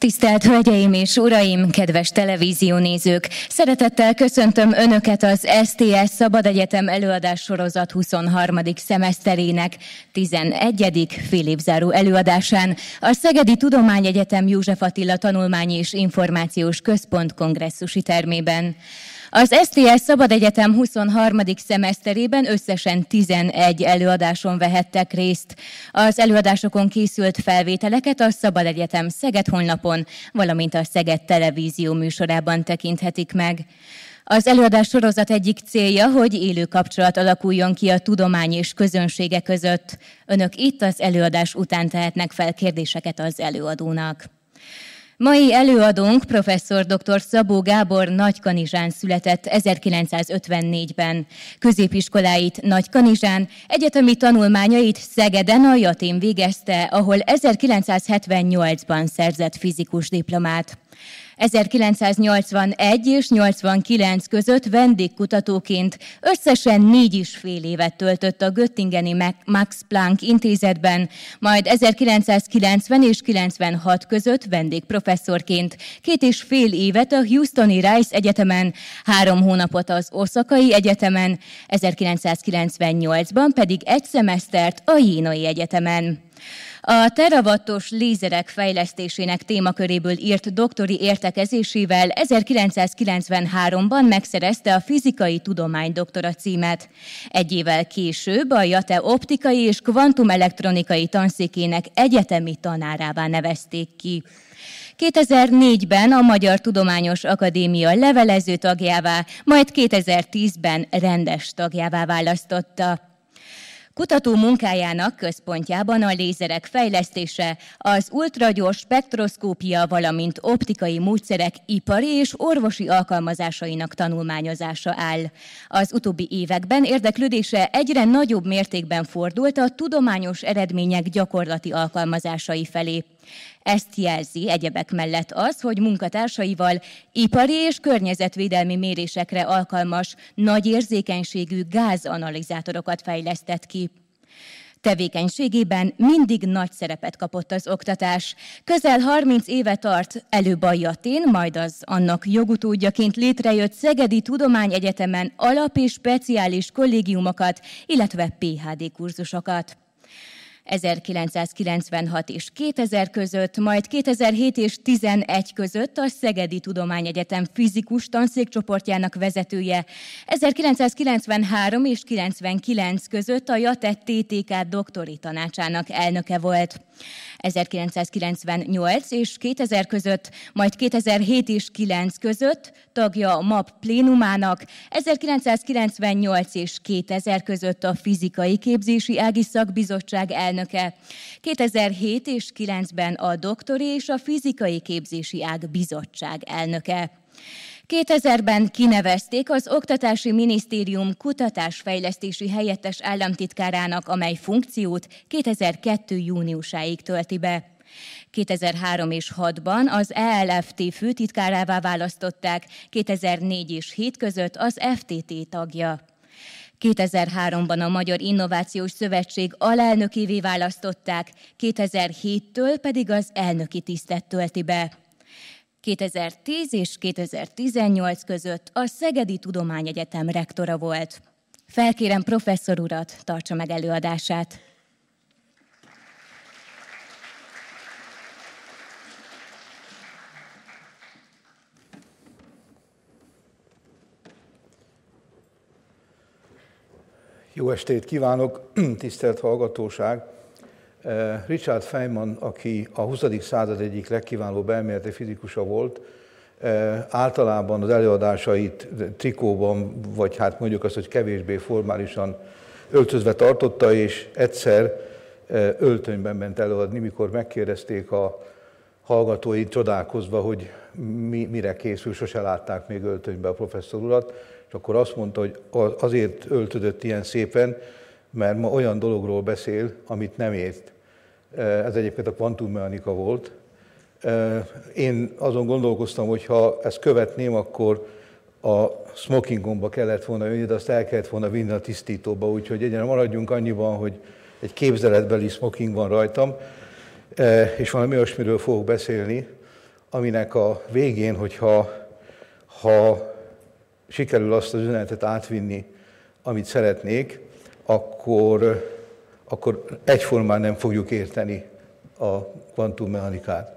Tisztelt Hölgyeim és Uraim, kedves televíziónézők! Szeretettel köszöntöm Önöket az STS Szabad Egyetem előadássorozat 23. szemeszterének 11. félévzáró előadásán a Szegedi Tudományegyetem József Attila Tanulmányi és Információs Központ kongresszusi termében. Az STS Szabad Egyetem 23. szemeszterében összesen 11 előadáson vehettek részt. Az előadásokon készült felvételeket a Szabad Egyetem Szeged honlapon, valamint a Szeged Televízió műsorában tekinthetik meg. Az előadás sorozat egyik célja, hogy élő kapcsolat alakuljon ki a tudomány és közönsége között. Önök itt az előadás után tehetnek fel kérdéseket az előadónak. Mai előadónk professzor dr. Szabó Gábor Nagykanizsán született 1954-ben. Középiskoláit Nagykanizsán, egyetemi tanulmányait Szegeden a Jatén végezte, ahol 1978-ban szerzett fizikus diplomát. 1981 és 89 között vendégkutatóként összesen 4,5 évet töltött a göttingeni Max Planck intézetben, majd 1990 és 96 között vendégprofesszorként, 2,5 évet a Houstoni Rice Egyetemen, 3 hónapot az Oszakai Egyetemen, 1998-ban pedig egy szemesztert a Jénai Egyetemen. A terawattos lézerek fejlesztésének témaköréből írt doktori értekezésével 1993-ban megszerezte a fizikai tudomány doktora címet. Egy évvel később a JATE optikai és kvantumelektronikai tanszékének egyetemi tanárává nevezték ki. 2004-ben a Magyar Tudományos Akadémia levelező tagjává, majd 2010-ben rendes tagjává választotta. Kutató munkájának központjában a lézerek fejlesztése, az ultragyors spektroszkópia, valamint optikai módszerek ipari és orvosi alkalmazásainak tanulmányozása áll. Az utóbbi években érdeklődése egyre nagyobb mértékben fordult a tudományos eredmények gyakorlati alkalmazásai felé. Ezt jelzi egyebek mellett az, hogy munkatársaival ipari és környezetvédelmi mérésekre alkalmas, nagy érzékenységű gázanalizátorokat fejlesztett ki. Tevékenységében mindig nagy szerepet kapott az oktatás. Közel 30 éve tart előbb a Jatén, majd az annak jogutódjaként létrejött Szegedi Tudományegyetemen alap- és speciális kollégiumokat, illetve PhD kurzusokat. 1996 és 2000 között, majd 2007 és 2011 között a Szegedi Tudományegyetem fizikus tanszékcsoportjának vezetője, 1993 és 99 között a JATE TTK doktori tanácsának elnöke volt. 1998 és 2000 között, majd 2007 és 9 között tagja a MAP plénumának, 1998 és 2000 között a Fizikai Képzési Ági Szakbizottság elnöke, 2007 és 9-ben a Doktori és a Fizikai Képzési Ág Bizottság elnöke. 2000-ben kinevezték az Oktatási Minisztérium kutatásfejlesztési helyettes államtitkárának, amely funkciót 2002. júniusáig tölti be. 2003 és 2006-ban az ELFT főtitkárává választották, 2004 és 7 között az FTT tagja. 2003-ban a Magyar Innovációs Szövetség alelnökévé választották, 2007-től pedig az elnöki tisztet tölti be. 2010 és 2018 között a Szegedi Tudományegyetem rektora volt. Felkérem professzor urat, tartsa meg előadását. Jó estét kívánok, tisztelt hallgatóság! Richard Feynman, aki a 20. század egyik legkiválóbb elméleti fizikusa volt, általában az előadásait trikóban, vagy hát mondjuk azt, hogy kevésbé formálisan öltözve tartotta, és egyszer öltönyben ment előadni, mikor megkérdezték a hallgatói csodálkozva, hogy mire készül, sose látták még öltönybe a professzor urat, és akkor azt mondta, hogy azért öltözött ilyen szépen, mert ma olyan dologról beszél, amit nem ért. Ez egyébként a kvantummechanika volt. Én azon gondolkoztam, hogy ha ezt követném, akkor a smokingomba kellett volna jönni, de azt el kellett volna vinni a tisztítóba, úgyhogy egyenlően maradjunk annyiban, hogy egy képzeletbeli smoking van rajtam, és valami olyasmiről fogok beszélni, aminek a végén, ha sikerül azt az üzenetet átvinni, amit szeretnék, akkor egyformán nem fogjuk érteni a kvantummechanikát.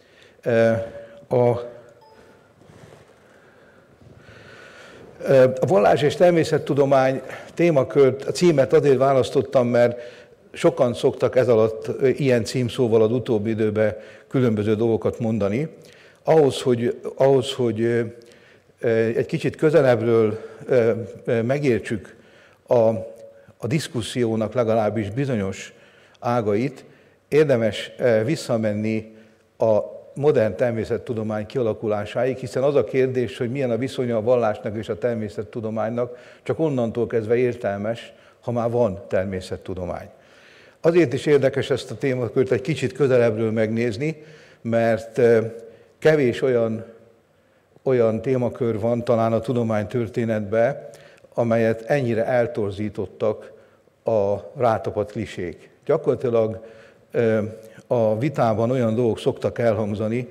A vallás és természettudomány témakört, a címet azért választottam, mert sokan szoktak ez alatt ilyen címszóval az utóbbi időben különböző dolgokat mondani. Ahhoz, hogy egy kicsit közelebbről megértsük a diszkusziónak legalábbis bizonyos ágait, érdemes visszamenni a modern természettudomány kialakulásáig, hiszen az a kérdés, hogy milyen a viszonya a vallásnak és a természettudománynak, csak onnantól kezdve értelmes, ha már van természettudomány. Azért is érdekes ezt a témakört egy kicsit közelebbről megnézni, mert kevés olyan témakör van talán a tudománytörténetben, amelyet ennyire eltorzítottak a rátapadt klisék. Gyakorlatilag a vitában olyan dolgok szoktak elhangzani,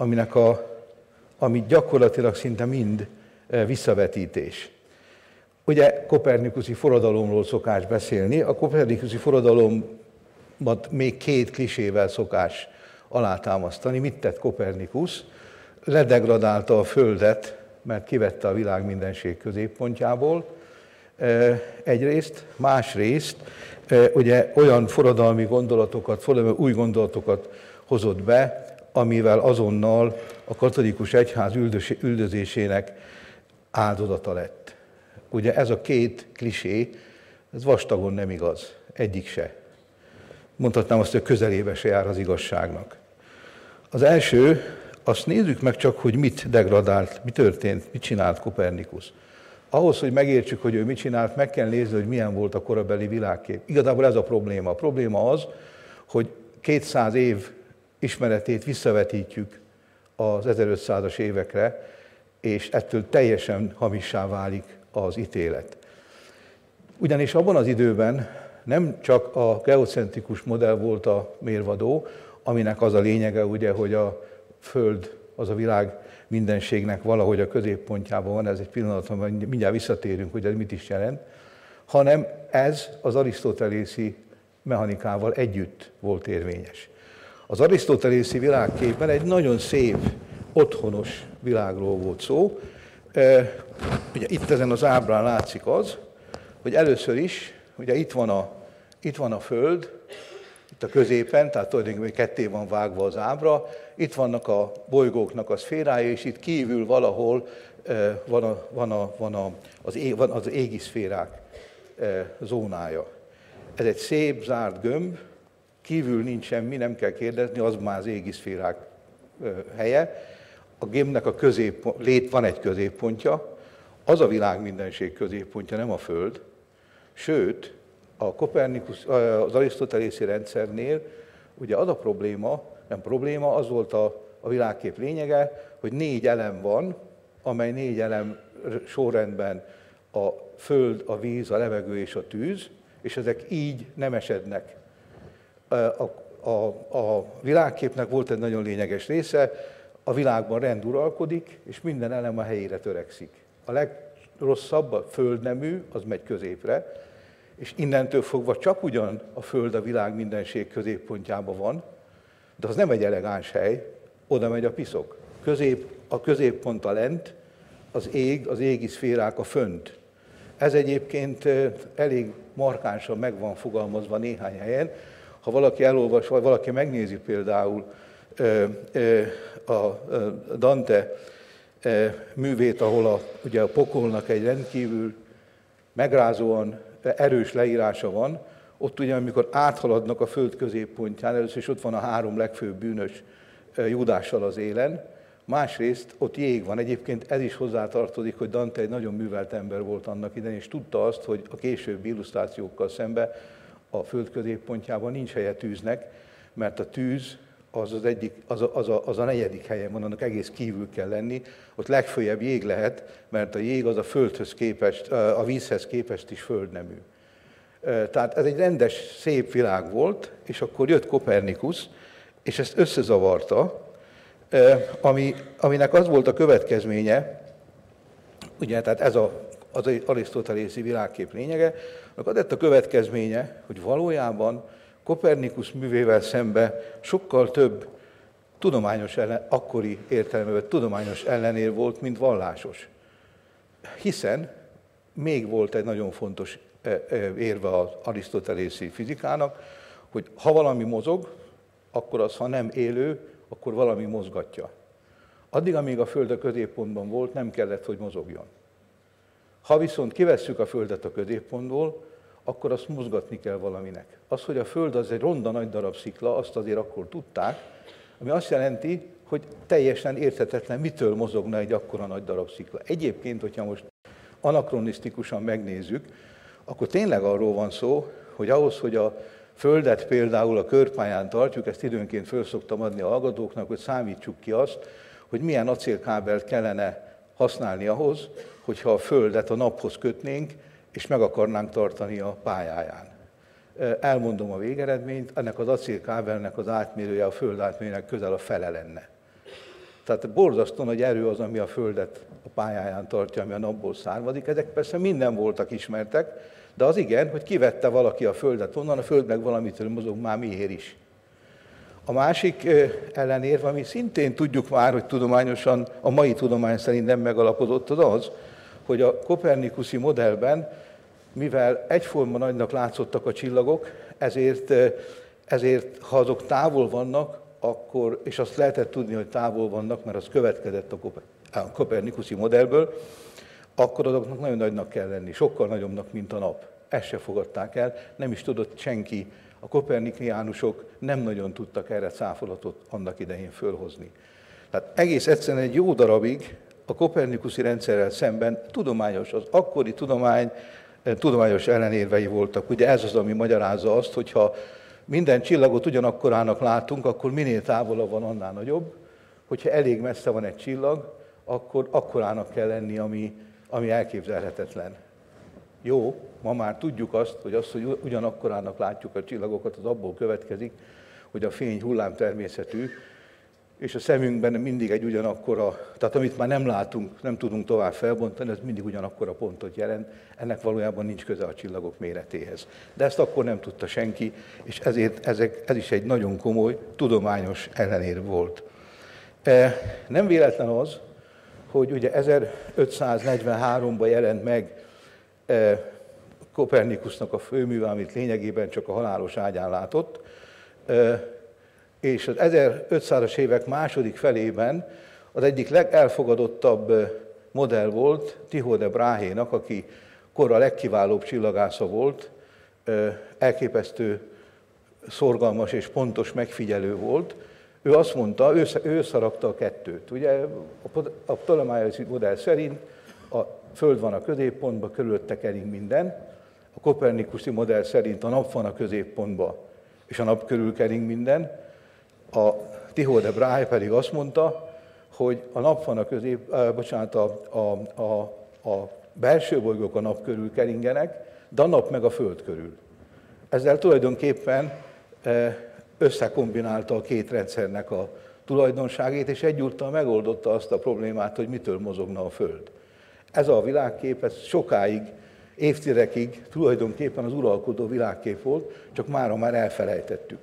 ami gyakorlatilag szinte mind visszavetítés. Ugye kopernikuszi forradalomról szokás beszélni, a kopernikuszi forradalomat még két klisével szokás alátámasztani. Mit tett Kopernikus? Ledegradálta a Földet, mert kivette a világ mindenség középpontjából egyrészt, másrészt ugye olyan forradalmi gondolatokat, új gondolatokat hozott be, amivel azonnal a katolikus egyház üldözésének áldozata lett. Ugye ez a két klisé, ez vastagon nem igaz, egyik se. Mondhatnám azt, hogy közelébe se jár az igazságnak. Az első, azt nézzük meg csak, hogy mit degradált, mi történt, mit csinált Kopernikus. Ahhoz, hogy megértsük, hogy ő mit csinált, meg kell nézni, hogy milyen volt a korabeli világkép. Igazából ez a probléma. A probléma az, hogy 200 év ismeretét visszavetítjük az 1500-as évekre, és ettől teljesen hamissá válik az ítélet. Ugyanis abban az időben nem csak a geocentrikus modell volt a mérvadó, aminek az a lényege, ugye, hogy a Föld az a világ mindenségnek valahogy a középpontjában van, ez egy pillanatban, mindjárt visszatérünk, hogy ez mit is jelent, hanem ez az arisztotelészi mechanikával együtt volt érvényes. Az arisztotelészi világképben egy nagyon szép, otthonos világról volt szó. Ugye itt ezen az ábrán látszik az, hogy először is, ugye itt van a Föld, itt a középen, tehát tulajdonképpen ketté van vágva az ábra, itt vannak a bolygóknak a szférája, és itt kívül valahol van az égiszférák zónája. Ez egy szép, zárt gömb, kívül nincs semmi, nem kell kérdezni, az már az égiszférák helye. A gömbnek van egy középpontja, az a világ mindenség középpontja, nem a Föld, sőt, az arisztotelészi rendszernél ugye az a probléma, az volt a világkép lényege, hogy 4 elem van, amely 4 elem sorrendben a föld, a víz, a levegő és a tűz, és ezek így nem esednek. A világképnek volt egy nagyon lényeges része, a világban rend uralkodik, és minden elem a helyére törekszik. A legrosszabb, a földnemű, az megy középre, és innentől fogva csak ugyan a Föld a világ mindenség középpontjában van, de az nem egy elegáns hely, oda megy a piszok. A középpont a lent, az égi szférák a fönt. Ez egyébként elég markánsan meg van fogalmazva néhány helyen. Ha valaki elolvas, vagy valaki megnézi például a Dante művét, ahol ugye a pokolnak egy rendkívül megrázóan erős leírása van, ott ugye, amikor áthaladnak a Föld középpontján, először is ott van a 3 legfőbb bűnös Judással az élen, másrészt ott jég van. Egyébként ez is hozzátartozik, hogy Dante egy nagyon művelt ember volt annak idején, és tudta azt, hogy a későbbi illusztrációkkal szemben a Föld középpontjában nincs helye tűznek, mert a tűz az a 4. helyen van, annak egész kívül kell lenni, ott legfőjebb jég lehet, mert a jég az a földhöz képest, a vízhez képest is földnemű. Tehát ez egy rendes, szép világ volt, és akkor jött Kopernikus, és ezt összezavarta, aminek az volt a következménye, ugye, tehát ez az arisztotelészi világkép lényege, az lett a következménye, hogy valójában Kopernikusz művével szembe sokkal több tudományos akkori értelemben tudományos ellenér volt, mint vallásos. Hiszen még volt egy nagyon fontos érve az arisztotelészi fizikának, hogy ha valami mozog, akkor az, ha nem élő, akkor valami mozgatja. Addig, amíg a Föld a középpontban volt, nem kellett, hogy mozogjon. Ha viszont kivesszük a Földet a középpontból, akkor azt mozgatni kell valaminek. Az, hogy a Föld az egy ronda nagy darab szikla, azt azért akkor tudták, ami azt jelenti, hogy teljesen érthetetlen, mitől mozogna egy akkora nagy darab szikla. Egyébként, hogyha most anakronisztikusan megnézzük, akkor tényleg arról van szó, hogy ahhoz, hogy a Földet például a körpályán tartjuk, ezt időnként föl szoktam adni a hallgatóknak, hogy számítsuk ki azt, hogy milyen acélkábelt kellene használni ahhoz, hogyha a Földet a naphoz kötnénk, és meg akarnánk tartani a pályáján. Elmondom a végeredményt, ennek az acélkábelnek az átmérője a Föld átmérőjének közel a fele lenne. Tehát borzasztó nagy erő az, ami a Földet a pályáján tartja, ami a napból származik. Ezek persze minden voltak ismertek, de az igen, hogy kivette valaki a Földet onnan, a Föld meg valamitől mozog, már miért is. A másik ellenérv, ami szintén tudjuk már, hogy tudományosan, a mai tudomány szerint nem megalapozott, az, hogy a kopernikuszi modellben, mivel egyforma nagynak látszottak a csillagok, ezért ha azok távol vannak, akkor, és azt lehetett tudni, hogy távol vannak, mert az következett a kopernikuszi modellből, akkor azoknak nagyon nagynak kell lenni, sokkal nagyobbnak, mint a nap. Ezt se fogadták el, nem is tudott senki. A kopernikiánusok nem nagyon tudtak erre cáfolatot annak idején fölhozni. Tehát egész egyszerűen egy jó darabig a kopernikuszi rendszerrel szemben tudományos, az akkori tudományos ellenérvei voltak. Ugye ez az, ami magyarázza azt, hogyha minden csillagot ugyanakkorának látunk, akkor minél távolabb van, annál nagyobb. Hogyha elég messze van egy csillag, akkor akkorának kell lenni, ami elképzelhetetlen. Jó, ma már tudjuk azt, hogy ugyanakkorának látjuk a csillagokat, az abból következik, hogy a fény hullámtermészetű, és a szemünkben mindig egy ugyanakkora, tehát amit már nem látunk, nem tudunk tovább felbontani, ez mindig ugyanakkora pontot jelent, ennek valójában nincs köze a csillagok méretéhez. De ezt akkor nem tudta senki, és ezért ez is egy nagyon komoly tudományos ellenér volt. Nem véletlen az, hogy ugye 1543-ban jelent meg Kopernikusznak a főműve, amit lényegében csak a halálos ágyán látott, és az 1500-as évek második felében az egyik legelfogadottabb modell volt Tycho de Brahénak, aki kora legkiválóbb csillagásza volt, elképesztő szorgalmas és pontos megfigyelő volt. Ő azt mondta, ő összerakta a kettőt. Ugye a ptolemaiai modell szerint a Föld van a középpontban, körülötte kering minden. A kopernikuszi modell szerint a nap van a középpontban, és a nap körül kering minden. A Tycho de Brahe pedig azt mondta, hogy a nap van a belső bolygók a nap körül keringenek, de a nap meg a Föld körül. Ezzel tulajdonképpen összekombinálta a két rendszernek a tulajdonságét, és egyúttal megoldotta azt a problémát, hogy mitől mozogna a Föld. Ez a világkép, ez sokáig, évtizedekig tulajdonképpen az uralkodó világkép volt, csak mára már elfelejtettük.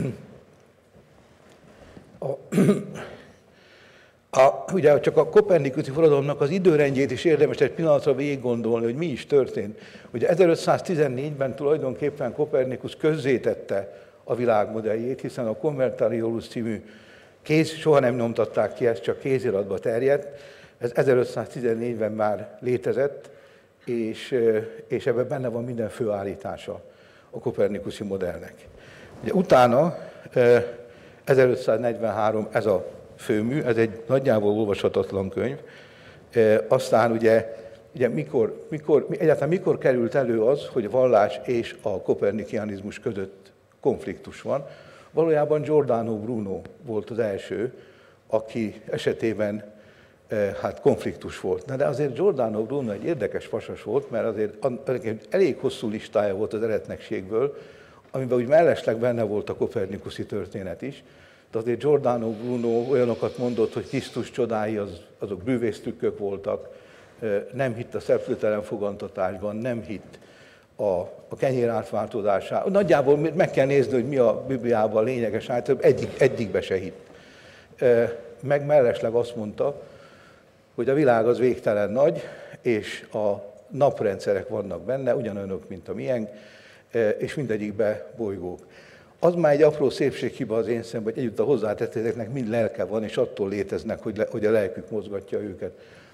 Ugye csak a kopernikusi forradalomnak az időrendjét is érdemes egy pillanatra végig gondolni, hogy mi is történt. Ugye 1514-ben tulajdonképpen Kopernikusz közzétette a világmodelljét, hiszen a Convertariolus című soha nem nyomtatták ki, ez csak kéziratba terjedt, ez 1514-ben már létezett, és ebben benne van minden főállítása a kopernikuszi modellnek. Ugye utána 1543 ez a főmű, ez egy nagyjából olvashatatlan könyv. Aztán ugye egyáltalán mikor került elő az, hogy a vallás és a kopernikianizmus között konfliktus van? Valójában Giordano Bruno volt az első, aki esetében konfliktus volt. De azért Giordano Bruno egy érdekes pasas volt, mert azért elég hosszú listája volt az eretnekségből, amiben úgy mellesleg benne volt a kopernikuszi történet is. de azért Giordano Bruno olyanokat mondott, hogy Krisztus csodái azok bűvésztükkök voltak, nem hitt a szeplőtelen fogantatásban, nem hitt a kenyér átváltozásában. Nagyjából meg kell nézni, hogy mi a Bibliában lényeges által, egyikbe se hitt. Meg mellesleg azt mondta, hogy a világ az végtelen nagy, és a naprendszerek vannak benne, ugyanolyanok, mint a miénk, és mindegyikben bolygók. Az már egy apró szépséghiba az én szemben, hogy egyúttal hozzátettéteknek mind lelke van, és attól léteznek, hogy a lelkük mozgatja őket.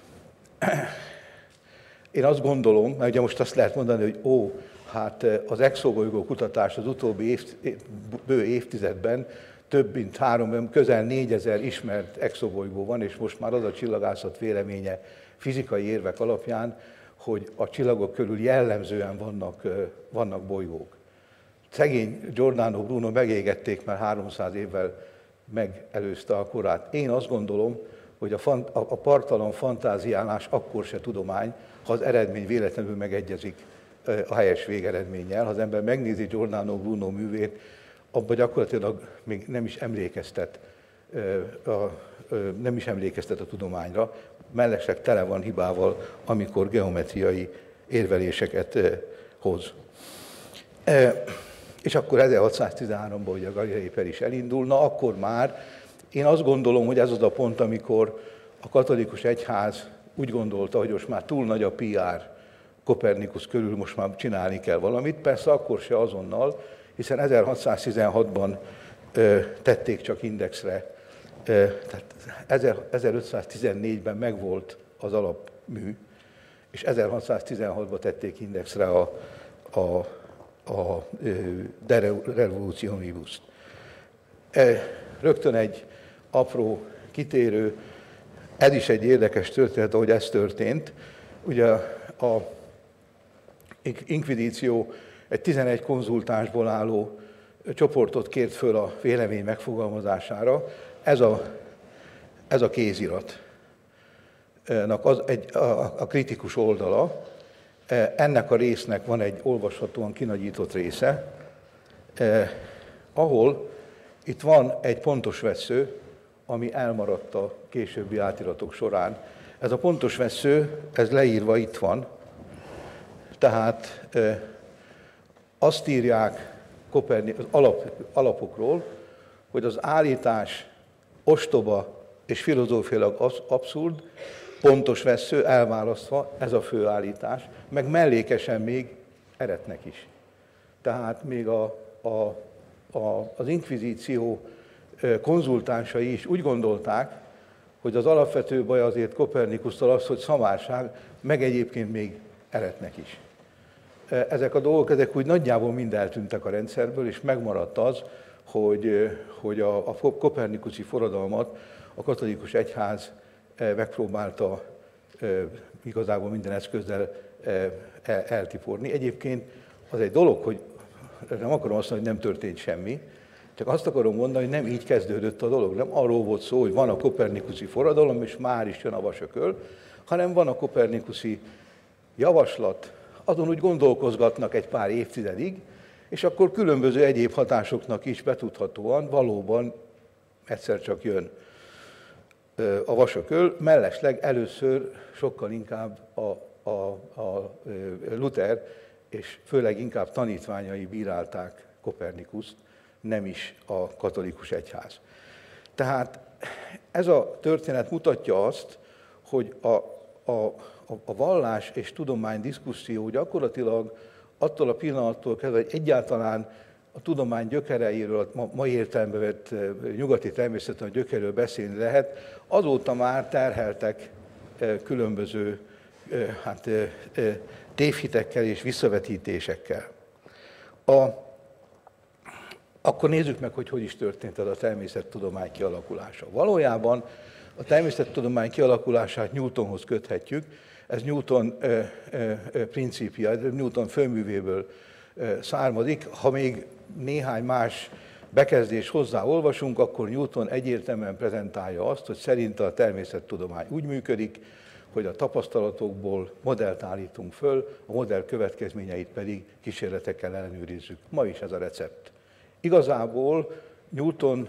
Én azt gondolom, mert ugye most azt lehet mondani, hogy hát az exobolygó kutatás az utóbbi bő évtizedben több mint közel 4000 ismert exobolygó van, és most már az a csillagászat véleménye fizikai érvek alapján, hogy a csillagok körül jellemzően vannak bolygók. Szegény Giordano Bruno megégették, mert 300 évvel megelőzte a korát. Én azt gondolom, hogy a parttalan fantáziálás akkor se tudomány, ha az eredmény véletlenül megegyezik a helyes végeredménnyel. Ha az ember megnézi Giordano Bruno művét, abban gyakorlatilag még nem is emlékeztet a tudományra, mellesleg tele van hibával, amikor geometriai érveléseket hoz. És akkor 1613-ban ugye a Galilei per is elindulna, akkor már én azt gondolom, hogy ez az a pont, amikor a katolikus egyház úgy gondolta, hogy most már túl nagy a PR Kopernikusz körül, most már csinálni kell valamit. Persze akkor se azonnal, hiszen 1616-ban tették csak indexre, tehát 1514-ben megvolt az alapmű, és 1616-ban tették indexre a De Revolutionibus-t. Rögtön egy apró kitérő, ez is egy érdekes történet, ahogy ez történt. Ugye a inkvizíció egy 11 konzultánsból álló csoportot kért föl a vélemény megfogalmazására. Ez a kéziratnak a kritikus oldala. Ennek a résznek van egy olvashatóan kinagyított része, ahol itt van egy pontos vessző, ami elmaradt a későbbi átiratok során. Ez a pontos vessző, ez leírva itt van, tehát azt írják az alapokról, hogy az állítás ostoba és filozófiailag abszurd, pontos vessző elválasztva, ez a fő állítás, meg mellékesen még eretnek is. Tehát még az inkvizíció konzultánsai is úgy gondolták, hogy az alapvető baj azért Kopernikusszal az, hogy szamárság, meg egyébként még eretnek is. Ezek a dolgok, ezek úgy nagyjából mind eltűntek a rendszerből, és megmaradt az, hogy a kopernikuszi forradalmat a katolikus egyház megpróbálta igazából minden eszközzel eltiporni. Egyébként az egy dolog, hogy nem akarom azt mondani, hogy nem történt semmi, csak azt akarom mondani, hogy nem így kezdődött a dolog. Nem arról volt szó, hogy van a kopernikuszi forradalom, és már is jön a vasököl, hanem van a kopernikuszi javaslat, azon úgy gondolkozgatnak egy pár évtizedig, és akkor különböző egyéb hatásoknak is betudhatóan valóban egyszer csak jön a vasököl, mellesleg először sokkal inkább a Luther, és főleg inkább tanítványai bírálták Kopernikuszt, nem is a katolikus egyház. Tehát ez a történet mutatja azt, hogy a vallás és tudomány diszkuszió gyakorlatilag attól a pillanattól kezdve, hogy egyáltalán a tudomány gyökereiről, a mai értelemben vett nyugati természetben a gyökeről beszélni lehet, azóta már terheltek különböző tévhitekkel és visszavetítésekkel. Akkor nézzük meg, hogy is történt ez a természettudomány kialakulása. Valójában a természettudomány kialakulását Newtonhoz köthetjük, ez Newton principia, Newton főművéből származik. Ha még néhány más bekezdés hozzá olvasunk, akkor Newton egyértelműen prezentálja azt, hogy szerinte a természettudomány úgy működik, hogy a tapasztalatokból modellt állítunk föl, a modell következményeit pedig kísérletekkel ellenőrizzük. Ma is ez a recept. Igazából Newton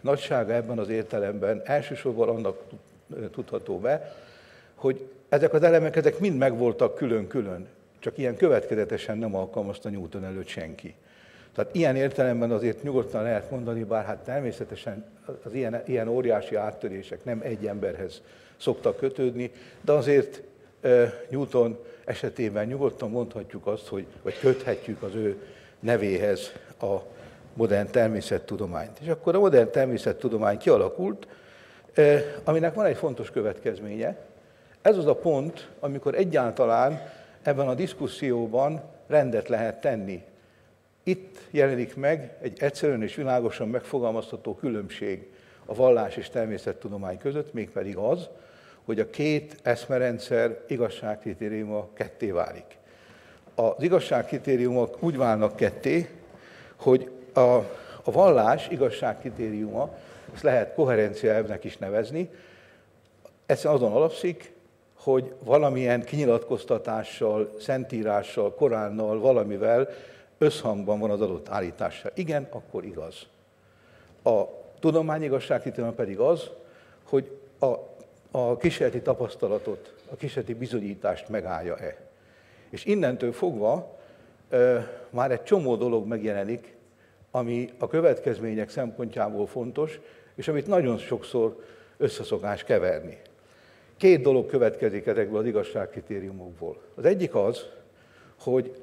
nagysága ebben az értelemben elsősorban annak tudható be, hogy ezek az elemek, ezek mind megvoltak külön-külön, csak ilyen következetesen nem alkalmazta Newton előtt senki. Tehát ilyen értelemben azért nyugodtan lehet mondani, bár hát természetesen az ilyen óriási áttörések nem egy emberhez szoktak kötődni, de azért Newton esetében nyugodtan mondhatjuk azt, vagy köthetjük az ő nevéhez a modern természettudományt. És akkor a modern természettudomány kialakult, aminek van egy fontos következménye. Ez az a pont, amikor egyáltalán ebben a diszkuszióban rendet lehet tenni. Itt jelenik meg egy egyszerűen és világosan megfogalmazható különbség a vallás és természettudomány között, mégpedig az, hogy a két eszmerendszer igazságkritériuma ketté válik. Az igazságkritériumok úgy válnak ketté, hogy a vallás igazságkritériuma, ezt lehet koherencia elvnek is nevezni, egyszerűen azon alapszik, hogy valamilyen kinyilatkoztatással, szentírással, Koránnal, valamivel összhangban van az adott állítása. Igen, akkor igaz. A tudomány igazságkritériuma pedig az, hogy a kísérleti tapasztalatot, a kísérleti bizonyítást megállja-e. És innentől fogva már egy csomó dolog megjelenik, ami a következmények szempontjából fontos, és amit nagyon sokszor összeszokás keverni. Két dolog következik ezekből az igazságkritériumokból. Az egyik az, hogy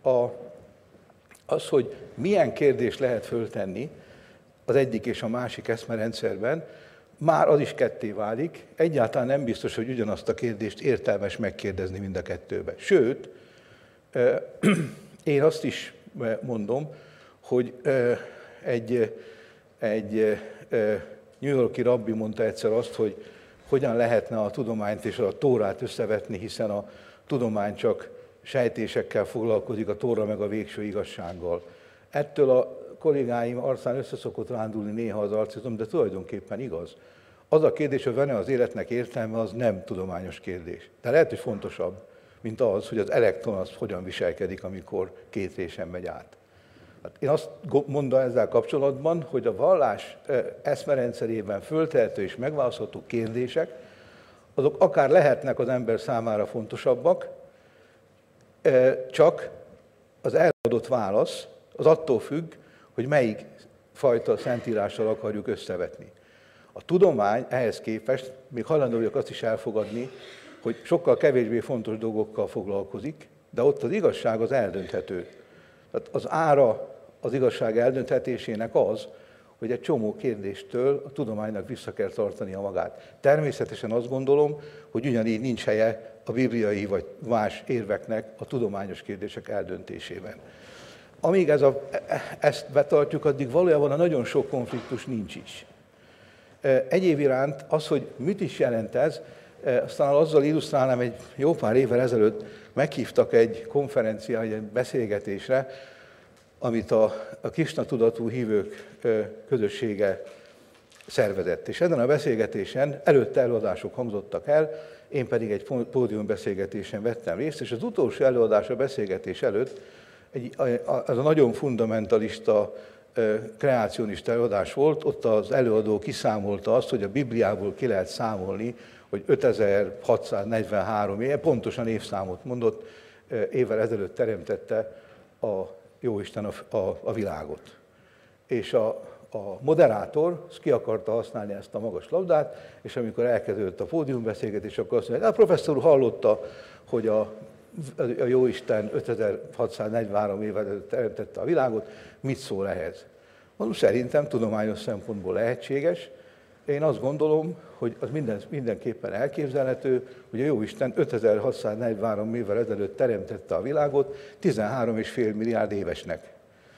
hogy milyen kérdést lehet föltenni az egyik és a másik eszmerendszerben, már az is ketté válik. Egyáltalán nem biztos, hogy ugyanazt a kérdést értelmes megkérdezni mind a kettőbe. Sőt, én azt is mondom, hogy egy New York-i rabbi mondta egyszer azt, hogy hogyan lehetne a tudományt és a Tórát összevetni, hiszen a tudomány csak sejtésekkel foglalkozik, a Tóra meg a végső igazsággal. Ettől a kollégáim arcán összeszokott rándulni néha az arcizom, de tulajdonképpen igaz. Az a kérdés, hogy van-e az életnek értelme, az nem tudományos kérdés. De lehet, hogy fontosabb, mint az, hogy az elektron az hogyan viselkedik, amikor két résen megy át. Hát én azt mondom ezzel kapcsolatban, hogy a vallás eszmerendszerében föltehető és megválaszolható kérdések, azok akár lehetnek az ember számára fontosabbak, csak az eladott válasz az attól függ, hogy melyik fajta szentírással akarjuk összevetni. A tudomány ehhez képest, még hajlandó vagyok azt is elfogadni, hogy sokkal kevésbé fontos dolgokkal foglalkozik, de ott az igazság az eldönthető. Tehát az ára az igazság eldönthetésének az, hogy egy csomó kérdéstől a tudománynak vissza kell tartania magát. Természetesen azt gondolom, hogy ugyanígy nincs helye a bibliai vagy más érveknek a tudományos kérdések eldöntésében. Amíg ezt betartjuk, addig valójában a nagyon sok konfliktus nincs is. Egyéb iránt az, hogy mit is jelent ez, aztán azzal illusztrálnám, egy jó pár évvel ezelőtt meghívtak egy konferenciára, egy beszélgetésre, amit a Krisna tudatú hívők közössége szervezett. És ezen a beszélgetésen előtte előadások hangzottak el, én pedig egy pódiumbeszélgetésen vettem részt, és az utolsó előadás a beszélgetés előtt az a nagyon fundamentalista, kreácionista előadás volt, ott az előadó kiszámolta azt, hogy a Bibliából ki lehet számolni, hogy 5643 éve, pontosan évszámot mondott, évvel ezelőtt teremtette a Jóisten a világot. És a moderátor ki akarta használni ezt a magas labdát, és amikor elkezdődött a pódiumbeszélgetés, akkor azt mondja, a professzor úr hallotta, hogy a Jóisten 5643 évvel ezelőtt teremtette a világot, mit szól ehhez? Mondom, szerintem tudományos szempontból lehetséges. Én azt gondolom, hogy az mindenképpen elképzelhető, hogy a Jóisten 5643 évvel ezelőtt teremtette a világot 13,5 milliárd évesnek.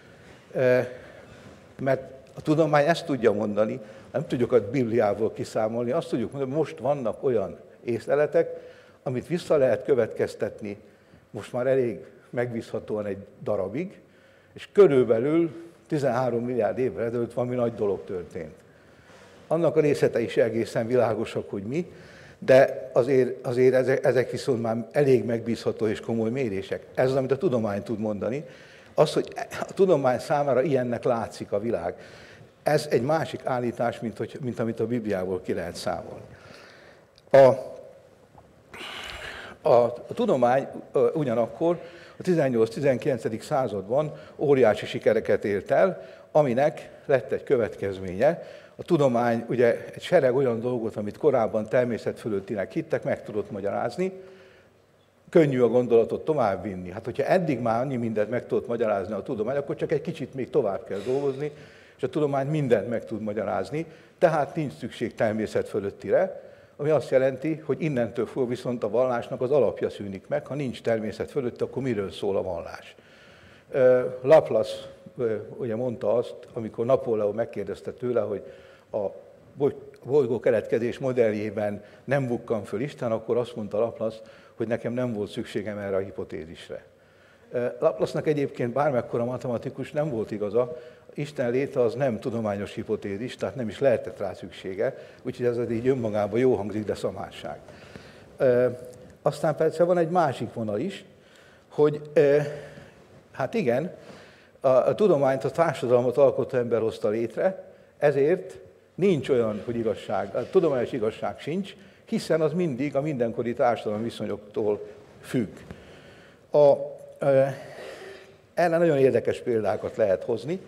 Mert a tudomány ezt tudja mondani, nem tudjuk a Bibliából kiszámolni, azt tudjuk mondani, hogy most vannak olyan észleletek, amit vissza lehet következtetni most már elég megbízhatóan egy darabig, és körülbelül 13 milliárd évvel ezelőtt valami nagy dolog történt. Annak a részletei is egészen világosak, hogy mi, de azért ezek viszont már elég megbízható és komoly mérések. Ez az, amit a tudomány tud mondani. Az, hogy a tudomány számára ilyennek látszik a világ. Ez egy másik állítás, mint amit a Bibliából ki lehet számolni. A tudomány ugyanakkor a 18-19. században óriási sikereket ért el, aminek lett egy következménye. A tudomány ugye egy sereg olyan dolgot, amit korábban természet fölöttinek hittek, meg tudott magyarázni. Könnyű a gondolatot továbbvinni. Hát, hogyha eddig már annyi mindent meg tudott magyarázni a tudomány, akkor csak egy kicsit még tovább kell dolgozni, és a tudomány mindent meg tud magyarázni, tehát nincs szükség természet fölöttire, ami azt jelenti, hogy innentől fog viszont a vallásnak az alapja szűnik meg. Ha nincs természet fölött, akkor miről szól a vallás? Laplace ugye mondta azt, amikor Napóleon megkérdezte tőle, hogy a bolygó keletkezés modelljében nem bukkan föl Isten, akkor azt mondta Laplace, hogy nekem nem volt szükségem erre a hipotézisre. Laplace-nak egyébként bármekkora matematikus nem volt igaza, Isten léte az nem tudományos hipotézis, tehát nem is lehetett rá szüksége, úgyhogy ez így önmagában jó hangzik, de szamárság. Aztán persze van egy másik vonal is, hogy hát igen, a tudományt, a társadalmat alkotó ember hozta létre, ezért nincs olyan, hogy igazság, a tudományos igazság sincs, hiszen az mindig a mindenkori társadalmi viszonyoktól függ. Erre nagyon érdekes példákat lehet hozni.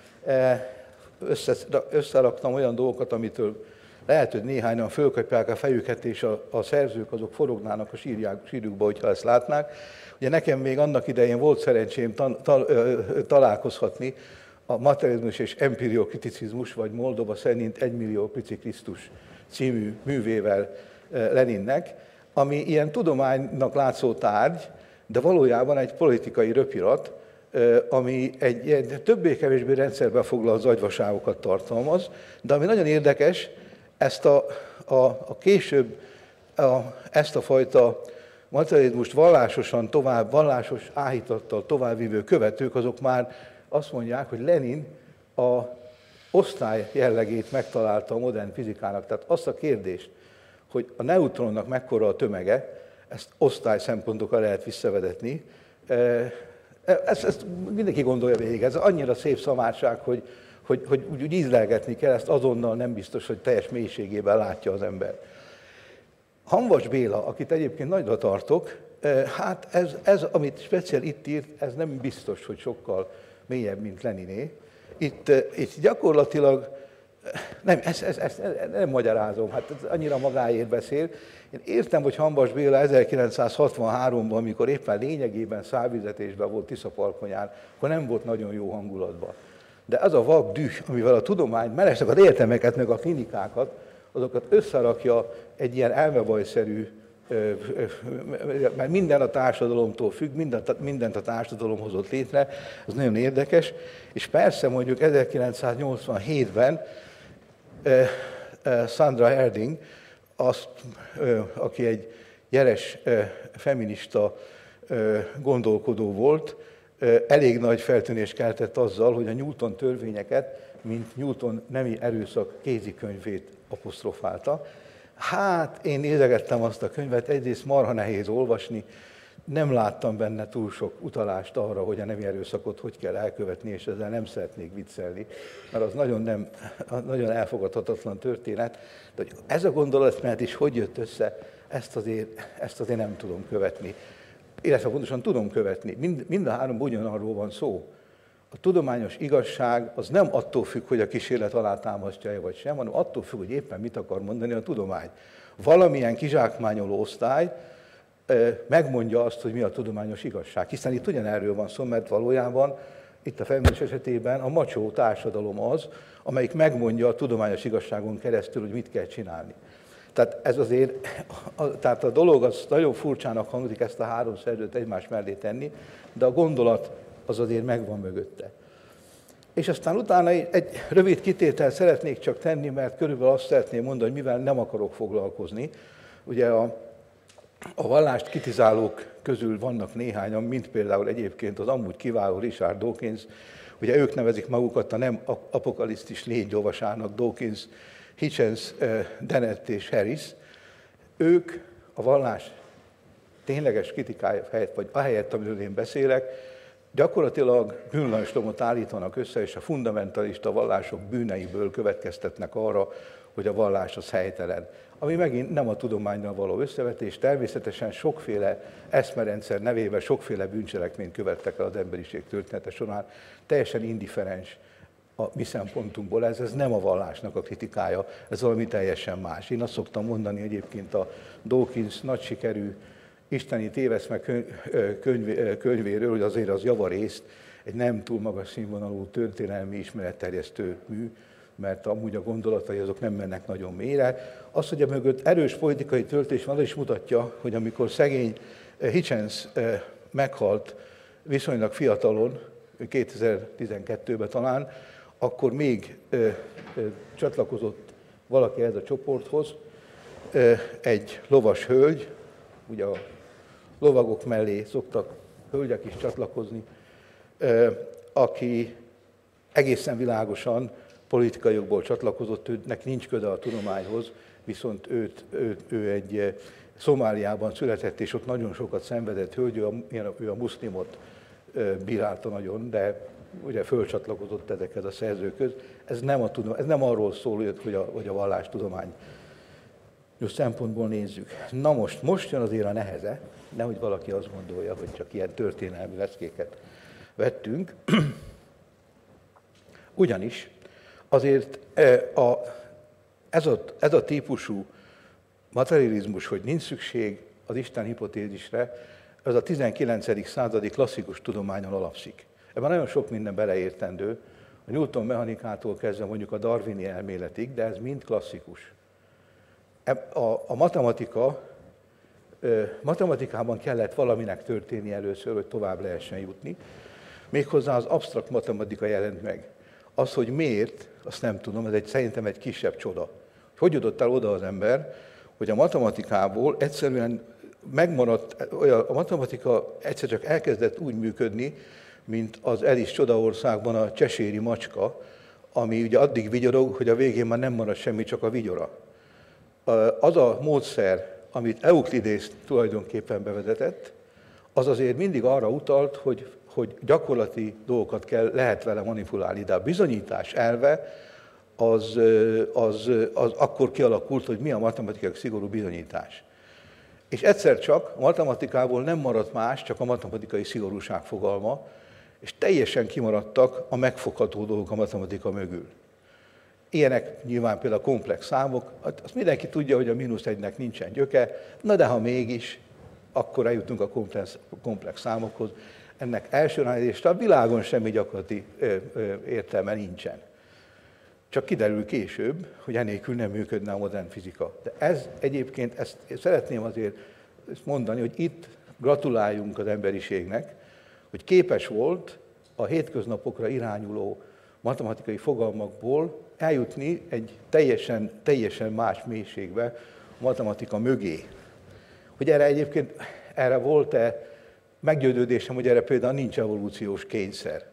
Összeraktam olyan dolgokat, amitől lehet, hogy néhányan fölkapják a fejüket, és a szerzők azok forognának a sírjukba, hogyha ezt látnák. Ugye nekem még annak idején volt szerencsém találkozhatni a Materializmus és Empiriokriticizmus, vagy Moldova szerint 1 millió pici Krisztus című művével Leninnek, ami ilyen tudománynak látszó tárgy, de valójában egy politikai röpirat, ami egy többé-kevésbé rendszerbe foglalt agyvaságokat tartalmaz, de ami nagyon érdekes, később ezt a fajta materializmust vallásos áhítattal továbbvívő követők, azok már azt mondják, hogy Lenin a osztály jellegét megtalálta a modern fizikának. Tehát azt a kérdést, hogy a neutronnak mekkora a tömege, ezt osztály szempontokra lehet visszavezetni. Ezt mindenki gondolja végig. Ez annyira szép szamárság, hogy úgy ízlelgetni kell, ezt azonnal nem biztos, hogy teljes mélységében látja az ember. Hamvas Béla, akit egyébként nagyra tartok, hát ez amit speciál itt írt, ez nem biztos, hogy sokkal mélyebb, mint Leniné. Itt gyakorlatilag, ezt nem magyarázom, hát ez annyira magáért beszél. Én értem, hogy Hamvas Béla 1963-ban, amikor éppen lényegében szálvizetésben volt Tiszaparkonyán, akkor nem volt nagyon jó hangulatban. De az a vak düh, amivel a tudomány, mellesleg az egyetemeket, meg a klinikákat, azokat összerakja egy ilyen elmebajszerű, mert minden a társadalomtól függ, mindent a társadalom hozott létre, ez nagyon érdekes. És persze mondjuk 1987-ben Sandra Herding, aki egy jeles feminista gondolkodó volt, elég nagy feltűnést keltett azzal, hogy a Newton törvényeket, mint Newton nemi erőszak kézikönyvét apostrofálta. Hát én nézegettem azt a könyvet, egyrészt marha nehéz olvasni, nem láttam benne túl sok utalást arra, hogy a nemi erőszakot hogy kell elkövetni, és ezzel nem szeretnék viccelni, mert az nagyon elfogadhatatlan történet. De hogy ez a gondolatmenet is hogy jött össze, ezt azért nem tudom követni. Illetve pontosan tudom követni. Mind a három ugyanarról van szó. A tudományos igazság az nem attól függ, hogy a kísérlet alátámasztja-e vagy sem, hanem attól függ, hogy éppen mit akar mondani a tudomány. Valamilyen kizsákmányoló osztály megmondja azt, hogy mi a tudományos igazság. Hiszen itt ugyanerről van szó, mert valójában itt a feminizmus esetében a macsó társadalom az, amelyik megmondja a tudományos igazságon keresztül, hogy mit kell csinálni. Tehát ez azért, tehát a dolog az nagyon furcsának hangzik ezt a három szerzőt egymás mellé tenni, de a gondolat az azért megvan mögötte. És aztán utána egy rövid kitételt szeretnék csak tenni, mert körülbelül azt szeretném mondani, hogy mivel nem akarok foglalkozni. Ugye a vallást kritizálók közül vannak néhányan, mint például egyébként az amúgy kiváló Richard Dawkins, ugye ők nevezik magukat a nem apokaliptikus légyolvasának, Dawkins, Hitchens, Dennett és Harris. Ők a vallás tényleges kritikája helyett, vagy ahelyett, amiről én beszélek, Gyakorlatilag bűnlajstromot állítanak össze, és a fundamentalista vallások bűneiből következtetnek arra, hogy a vallás az helytelen. Ami megint nem a tudománynal való összevetés, természetesen sokféle eszmerendszer nevében sokféle bűncselekményt követtek el az emberiség története során, teljesen indifferens a mi szempontunkból. Ez nem a vallásnak a kritikája, ez valami teljesen más. Én azt szoktam mondani egyébként a Dawkins nagy sikerű isteni téveszme könyvéről, hogy azért az javarészt egy nem túl magas színvonalú történelmi ismeretterjesztő mű, mert amúgy a gondolatai azok nem mennek nagyon mélyre. Az, hogy a mögött erős politikai töltés van, az is mutatja, hogy amikor szegény Hitchens meghalt viszonylag fiatalon, 2012-ben talán, akkor még csatlakozott valaki ehhez a csoporthoz, egy lovas hölgy, ugye a lovagok mellé szoktak hölgyek is csatlakozni, aki egészen világosan politikai jogból csatlakozott, őnek nincs köze a tudományhoz, viszont ő egy Szomáliában született, és ott nagyon sokat szenvedett hölgy, ő a muszlimot bírálta nagyon, de ugye fölcsatlakozott ezekhez a szerzőkhöz. Ez nem arról szól, hogy a vallástudomány szempontból nézzük. Na most jön azért a neheze, nehogy valaki azt gondolja, hogy csak ilyen történelmi leckéket vettünk. Ugyanis azért ez a típusú materializmus, hogy nincs szükség az Isten hipotézisre, ez a 19. századi klasszikus tudományon alapszik. Ebben nagyon sok minden beleértendő, a Newton mechanikától kezdve mondjuk a darwini elméletig, de ez mind klasszikus. A matematikában kellett valaminek történni először, hogy tovább lehessen jutni. Méghozzá az absztrakt matematika jelent meg. Az, hogy miért, azt nem tudom, ez szerintem egy kisebb csoda. Hogy jutott el oda az ember, hogy a matematikából egyszerűen megmaradt, a matematika egyszer csak elkezdett úgy működni, mint az Alice Csodaországban a cseséri macska, ami ugye addig vigyorog, hogy a végén már nem marad semmi, csak a vigyora. Az a módszer, amit Euklidész tulajdonképpen bevezetett, az azért mindig arra utalt, hogy gyakorlati dolgokat lehet vele manipulálni, de a bizonyítás elve az akkor kialakult, hogy mi a matematikai szigorú bizonyítás. És egyszer csak a matematikából nem maradt más, csak a matematikai szigorúság fogalma, és teljesen kimaradtak a megfogható dolgok a matematika mögül. Ilyenek nyilván például a komplex számok, azt mindenki tudja, hogy a -1-nek nincsen gyöke, na de ha mégis, akkor eljutunk a komplex számokhoz. Ennek elsőrendezésre a világon semmi gyakorlati értelme nincsen. Csak kiderül később, hogy enélkül nem működne a modern fizika. De ez egyébként, ezt szeretném azért mondani, hogy itt gratuláljunk az emberiségnek, hogy képes volt a hétköznapokra irányuló matematikai fogalmakból eljutni egy teljesen más mélységbe a matematika mögé. Hogy erre volt-e meggyőződésem, hogy erre például nincs evolúciós kényszer.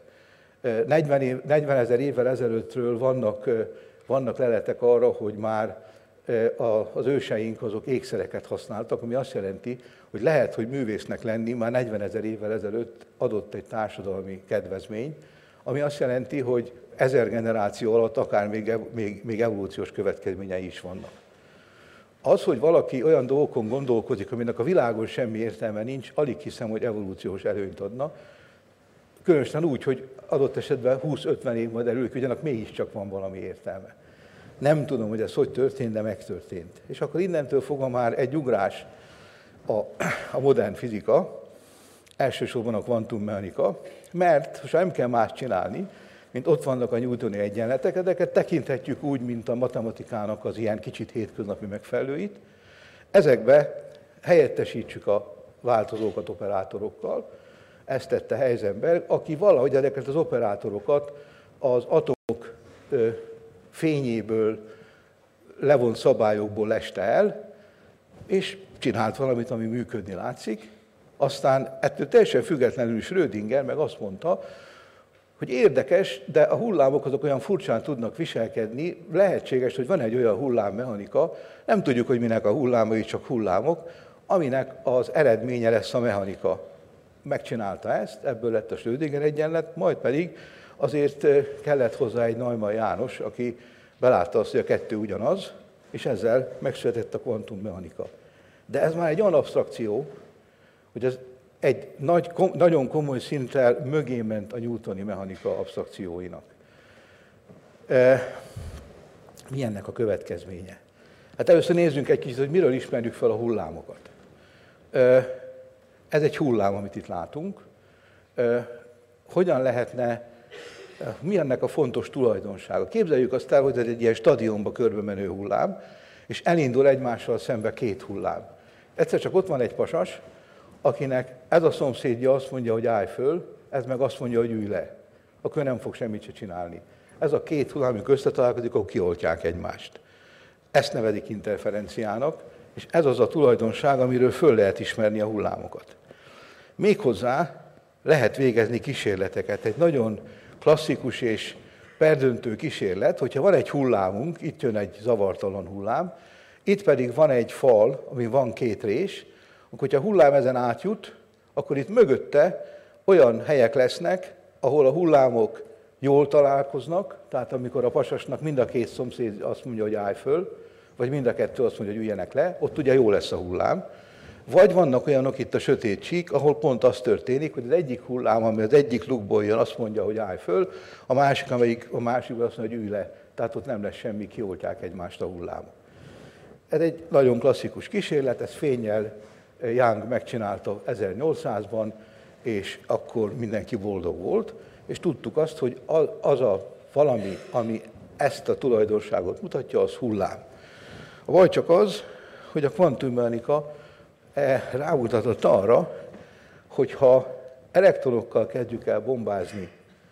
40 000 évvel ezelőttről vannak leletek arra, hogy már az őseink azok ékszereket használtak, ami azt jelenti, hogy lehet, hogy művésznek lenni már 40 000 évvel ezelőtt adott egy társadalmi kedvezmény, ami azt jelenti, hogy 1000 generáció alatt akár még evolúciós következményei is vannak. Az, hogy valaki olyan dolgokon gondolkodik, aminek a világon semmi értelme nincs, alig hiszem, hogy evolúciós előnyt adna. Különösen úgy, hogy adott esetben 20-50 év majd előbb, ugyanak mégiscsak van valami értelme. Nem tudom, hogy ez hogy történt, de megtörtént. És akkor innentől fogva már egy ugrás a modern fizika, elsősorban a kvantummechanika, mert most nem kell más csinálni, mint ott vannak a newtoni egyenletek, ezeket tekinthetjük úgy, mint a matematikának az ilyen kicsit hétköznapi megfelelőit. Ezekbe helyettesítsük a változókat operátorokkal. Ezt tette Heisenberg, aki valahogy ezeket az operátorokat az atomok fényéből levont szabályokból leste el, és csinált valamit, ami működni látszik. Aztán ettől teljesen függetlenül Schrödinger meg azt mondta, hogy érdekes, de a hullámok azok olyan furcsán tudnak viselkedni, lehetséges, hogy van egy olyan hullámmechanika, nem tudjuk, hogy minek a hullámai, csak hullámok, aminek az eredménye lesz a mechanika. megcsinálta ezt, ebből lett a Schrödinger egyenlet, majd pedig azért kellett hozzá egy Neumann János, aki belátta azt, hogy a kettő ugyanaz, és ezzel megszületett a kvantummechanika. De ez már egy olyan absztrakció, hogy ez egy nagyon komoly szinten mögé ment a newtoni mechanika absztrakcióinak. Mi ennek a következménye? Hát először nézzünk egy kicsit, hogy miről ismerjük fel a hullámokat. Ez egy hullám, amit itt látunk. Hogyan lehetne, mi ennek a fontos tulajdonsága? Képzeljük azt el, hogy ez egy ilyen stadionba körbe menő hullám, és elindul egymással szembe két hullám. Egyszer csak ott van egy pasas, akinek ez a szomszédja azt mondja, hogy állj föl, ez meg azt mondja, hogy ülj le. Akkor nem fog semmit se csinálni. Ez a két hullám, amikor összetalálkozik, akkor kioltják egymást. Ezt nevezik interferenciának, és ez az a tulajdonság, amiről föl lehet ismerni a hullámokat. Méghozzá lehet végezni kísérleteket. Egy nagyon klasszikus és perdöntő kísérlet, hogyha van egy hullámunk, itt jön egy zavartalan hullám, itt pedig van egy fal, ami van két rés, akkor hogyha a hullám ezen átjut, akkor itt mögötte olyan helyek lesznek, ahol a hullámok jól találkoznak, tehát amikor a pasasnak mind a két szomszéd azt mondja, hogy állj föl, vagy mind a kettő azt mondja, hogy üljenek le, ott ugye jó lesz a hullám. Vagy vannak olyanok itt a sötét csík, ahol pont az történik, hogy az egyik hullám, ami az egyik lukból jön, azt mondja, hogy állj föl, a másik, amelyik a másikból azt mondja, hogy ülj le. Tehát ott nem lesz semmi, kioltják egymást a hullámok. Ez egy nagyon klasszikus kísérlet, ez fénnyel Young megcsinálta 1800-ban, és akkor mindenki boldog volt, és tudtuk azt, hogy az a valami, ami ezt a tulajdonságot mutatja, az hullám. A baj csak az, hogy a kvantummechanika rámutatott arra, hogy ha elektronokkal kezdjük el bombázni,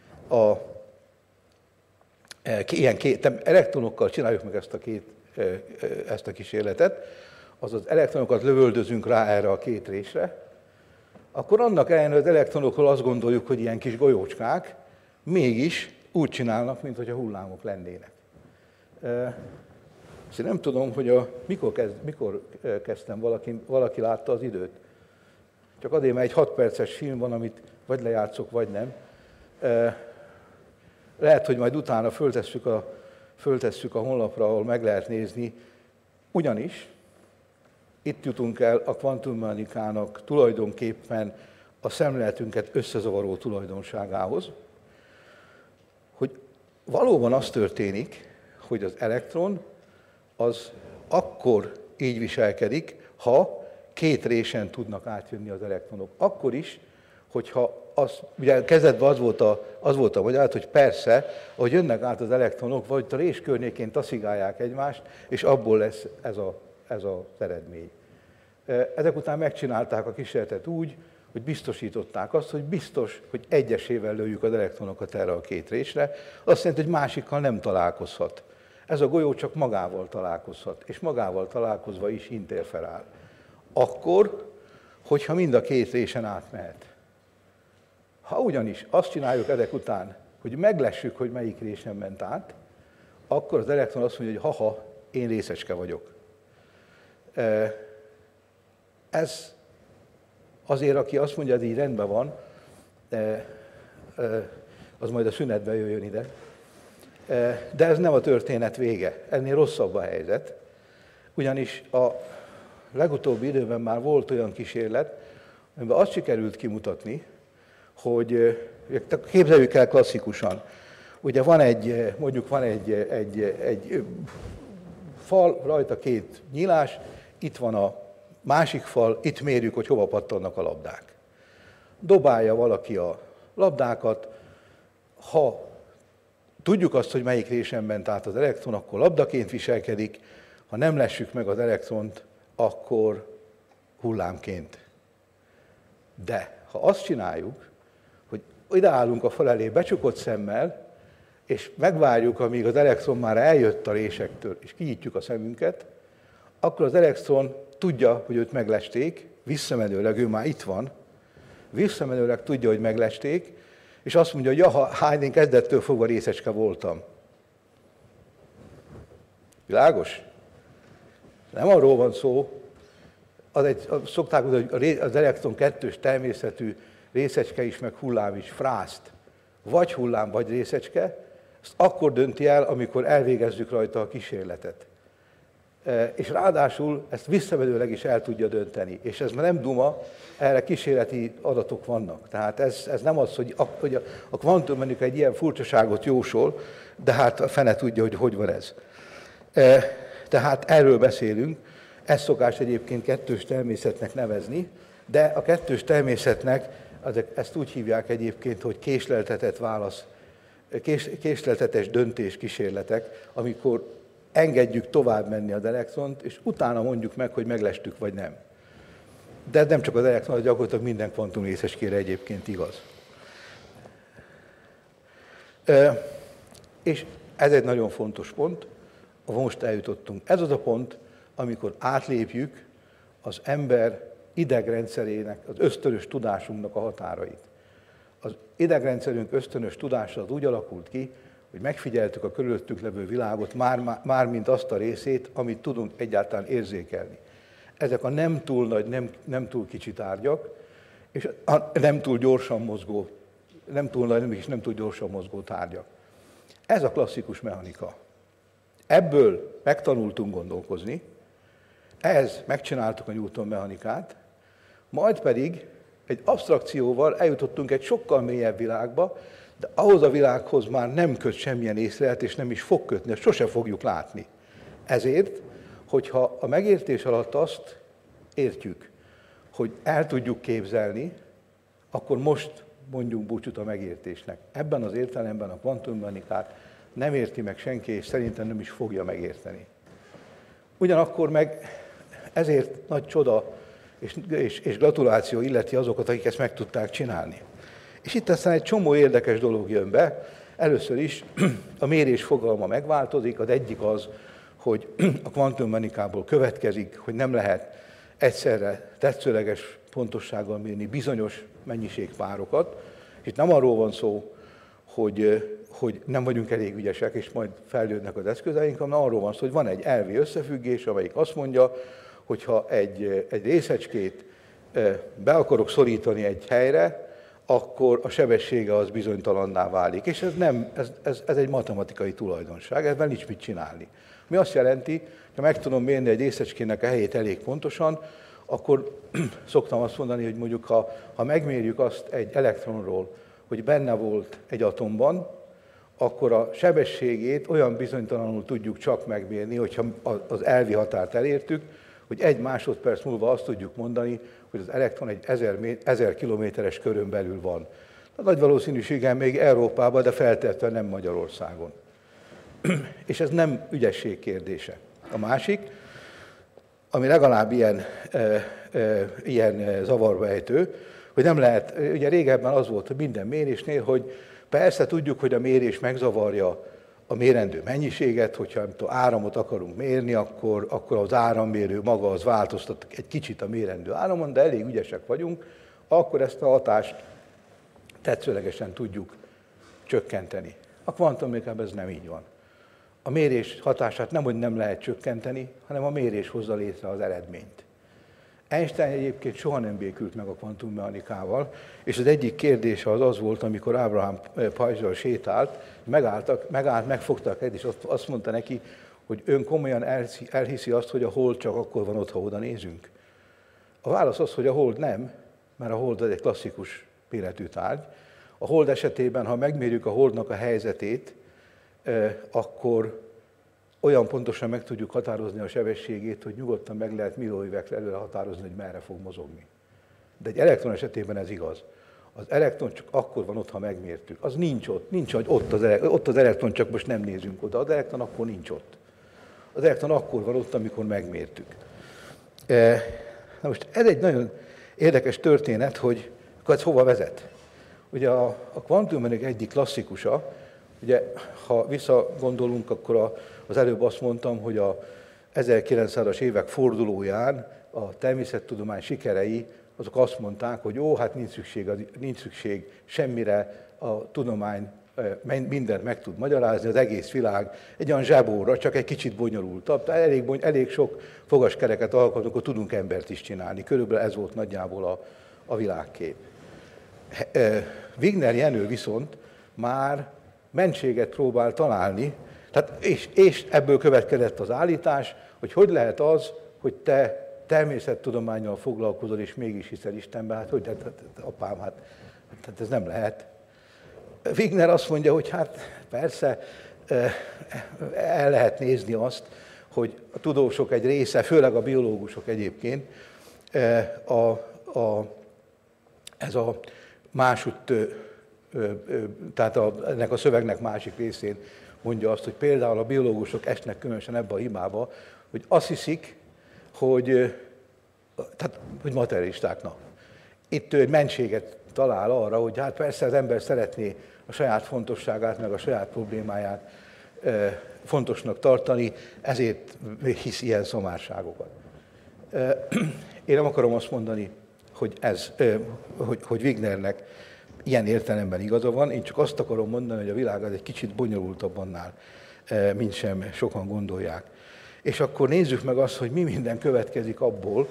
elektronokkal csináljuk meg ezt a kísérletet, azaz elektronokat lövöldözünk rá erre a két résre, akkor annak ellenére az elektronokról azt gondoljuk, hogy ilyen kis golyócskák, mégis úgy csinálnak, mintha hullámok lennének. És én nem tudom, hogy mikor kezdtem, valaki látta az időt. Csak azért, mert egy 6 perces film van, amit vagy lejátszok, vagy nem. Lehet, hogy majd utána föltesszük a honlapra, ahol meg lehet nézni. Ugyanis itt jutunk el a kvantummechanikának tulajdonképpen a szemléletünket összezavaró tulajdonságához, hogy valóban az történik, hogy az elektron az akkor így viselkedik, ha két résen tudnak átjönni az elektronok. Akkor is, hogyha ugye kezdetben az volt a magyarázat, hogy persze, ahogy jönnek át az elektronok, vagy a rés környékén taszigálják egymást, és abból lesz ez az eredmény. Ezek után megcsinálták a kísérletet úgy, hogy biztosították azt, hogy biztos, hogy egyesével lőjük az elektronokat erre a két résre, azt jelenti, hogy másikkal nem találkozhat. Ez a golyó csak magával találkozhat, és magával találkozva is interferál. Akkor, hogyha mind a két résen átmehet. Ha ugyanis azt csináljuk ezek után, hogy meglessük, hogy melyik résen ment át, akkor az elektron azt mondja, hogy haha, én részecske vagyok. Ez azért, aki azt mondja, hogy így rendben van, az majd a szünetben jöjjön ide. De ez nem a történet vége, ennél rosszabb a helyzet, ugyanis a legutóbbi időben már volt olyan kísérlet, amiben azt sikerült kimutatni, hogy képzeljük el klasszikusan. Ugye van egy fal, rajta két nyílás, itt van a másik fal, itt mérjük, hogy hova pattannak a labdák. Dobálja valaki a labdákat, ha tudjuk azt, hogy melyik résen ment át az elektron, akkor labdaként viselkedik, ha nem lessük meg az elektront, akkor hullámként. De ha azt csináljuk, hogy odaállunk a fal elé becsukott szemmel, és megvárjuk, amíg az elektron már eljött a résektől, és kinyitjuk a szemünket, akkor az elektron tudja, hogy őt meglesték, visszamenőleg ő már itt van, visszamenőleg tudja, hogy meglesték, és azt mondja, hogy jaha, hány én kezdettől fogva részecske voltam. Világos? Nem arról van szó, szokták mondani, hogy az elektron kettős természetű, részecske is, meg hullám is, frászt, vagy hullám, vagy részecske, ezt akkor dönti el, amikor elvégezzük rajta a kísérletet. És ráadásul ezt visszavedőleg is el tudja dönteni. És ez már nem duma, erre kísérleti adatok vannak. Tehát ez nem az, hogy a kvantummechanika egy ilyen furcsaságot jósol, de hát a fene tudja, hogy van ez. Tehát erről beszélünk, ezt szokás egyébként kettős természetnek nevezni, de a kettős természetnek, ezt úgy hívják egyébként, hogy késleltetett válasz, késleltetes döntéskísérletek, amikor engedjük tovább menni az elektront, és utána mondjuk meg, hogy meglestük vagy nem. De nem csak az elektron, de gyakorlatilag minden kvantumrészecskére egyébként igaz. És ez egy nagyon fontos pont, ahol most eljutottunk. Ez az a pont, amikor átlépjük az ember idegrendszerének, az ösztönös tudásunknak a határait. Az idegrendszerünk ösztönös tudása az úgy alakult ki, hogy megfigyeltük a körülöttünk levő világot, már mint azt a részét, amit tudunk egyáltalán érzékelni. Ezek a nem túl nagy, nem túl kicsi tárgyak, és a nem túl gyorsan mozgó, nem túl nagy, és nem túl gyorsan mozgó tárgyak. Ez a klasszikus mechanika. Ebből megtanultunk gondolkozni, ehhez megcsináltuk a Newton mechanikát, majd pedig egy absztrakcióval eljutottunk egy sokkal mélyebb világba, de ahhoz a világhoz már nem köt semmilyen észlelet, és nem is fog kötni, ezt sose fogjuk látni. Ezért, hogyha a megértés alatt azt értjük, hogy el tudjuk képzelni, akkor most mondjunk búcsút a megértésnek. Ebben az értelemben a kvantummechanikát nem érti meg senki, és szerintem nem is fogja megérteni. Ugyanakkor meg ezért nagy csoda és gratuláció illeti azokat, akik ezt meg tudták csinálni. És itt aztán egy csomó érdekes dolog jön be. Először is a mérés fogalma megváltozik. Az egyik az, hogy a kvantummechanikából következik, hogy nem lehet egyszerre tetszőleges pontossággal mérni bizonyos mennyiségpárokat. Itt nem arról van szó, hogy nem vagyunk elég ügyesek, és majd fejlődnek az eszközeink, hanem arról van szó, hogy van egy elvi összefüggés, amelyik azt mondja, hogyha egy részecskét be akarok szorítani egy helyre, akkor a sebessége az bizonytalanná válik. És ez egy matematikai tulajdonság, ezzel nincs mit csinálni. Mi azt jelenti, hogy ha meg tudom mérni egy részecskének a helyét elég pontosan, akkor szoktam azt mondani, hogy mondjuk ha megmérjük azt egy elektronról, hogy benne volt egy atomban, akkor a sebességét olyan bizonytalanul tudjuk csak megmérni, hogyha az elvi határt elértük, hogy 1 másodperc múlva azt tudjuk mondani, hogy az elektron egy 1000 kilométeres körön belül van. A nagy valószínűséggel még Európában, de feltétlenül nem Magyarországon. És ez nem ügyesség kérdése. A másik, ami legalább ilyen zavarba ejtő, hogy nem lehet, ugye régebben az volt, hogy minden mérésnél, hogy persze tudjuk, hogy a mérés megzavarja a mérendő mennyiséget, hogyha áramot akarunk mérni, akkor az árammérő maga az változtat egy kicsit a mérendő áramon, de elég ügyesek vagyunk, akkor ezt a hatást tetszőlegesen tudjuk csökkenteni. A kvantummechanikában ez nem így van. A mérés hatását nem, hogy nem lehet csökkenteni, hanem a mérés hozza létre az eredményt. Einstein egyébként soha nem békült meg a kvantummechanikával, és az egyik kérdése az volt, amikor Abraham pajzsal sétált, megfogtak és azt mondta neki, hogy ön komolyan elhiszi azt, hogy a hold csak akkor van ott, ha oda nézünk. A válasz az, hogy a hold nem, mert a hold egy klasszikus méretű tárgy. A hold esetében, ha megmérjük a holdnak a helyzetét, akkor olyan pontosan meg tudjuk határozni a sebességét, hogy nyugodtan meg lehet millióévekre előre határozni, hogy merre fog mozogni. De egy elektron esetében ez igaz. Az elektron csak akkor van ott, ha megmértük. Az nincs ott, ott az elektron, csak most nem nézünk oda. Az elektron akkor nincs ott. Az elektron akkor van ott, amikor megmértük. Na most ez egy nagyon érdekes történet, hogy ez hova vezet. Ugye a kvantummechanika egyik klasszikusa, ugye ha visszagondolunk, akkor az előbb azt mondtam, hogy a 1900-as évek fordulóján a természettudomány sikerei, azok azt mondták, hogy hát nincs szükség semmire, a tudomány mindent meg tud magyarázni, az egész világ egy olyan zsebóra, csak egy kicsit bonyolultabb. Elég sok fogaskereket alkotunk, akkor tudunk embert is csinálni. Körülbelül ez volt nagyjából a világkép. Wigner Jenő viszont már mentséget próbál találni, tehát, és ebből következett az állítás, hogy lehet az, hogy te természettudománnyal foglalkozol, és mégis hiszel Istenben, hát hogy, apám, hát ez nem lehet. Wigner azt mondja, hogy hát persze el lehet nézni azt, hogy a tudósok egy része, főleg a biológusok egyébként, ez a másutt, tehát ennek a szövegnek másik részén mondja azt, hogy például a biológusok esnek különösen ebbe a hibába, hogy azt hiszik, hogy materialistáknak. Itt ő egy mentséget talál arra, hogy hát persze az ember szeretné a saját fontosságát, meg a saját problémáját fontosnak tartani, ezért hisz ilyen szomárságokat. Én nem akarom azt mondani, hogy Wignernek ilyen értelemben igaza van, én csak azt akarom mondani, hogy a világ az egy kicsit bonyolultabb annál, mint sem sokan gondolják. És akkor nézzük meg azt, hogy mi minden következik abból,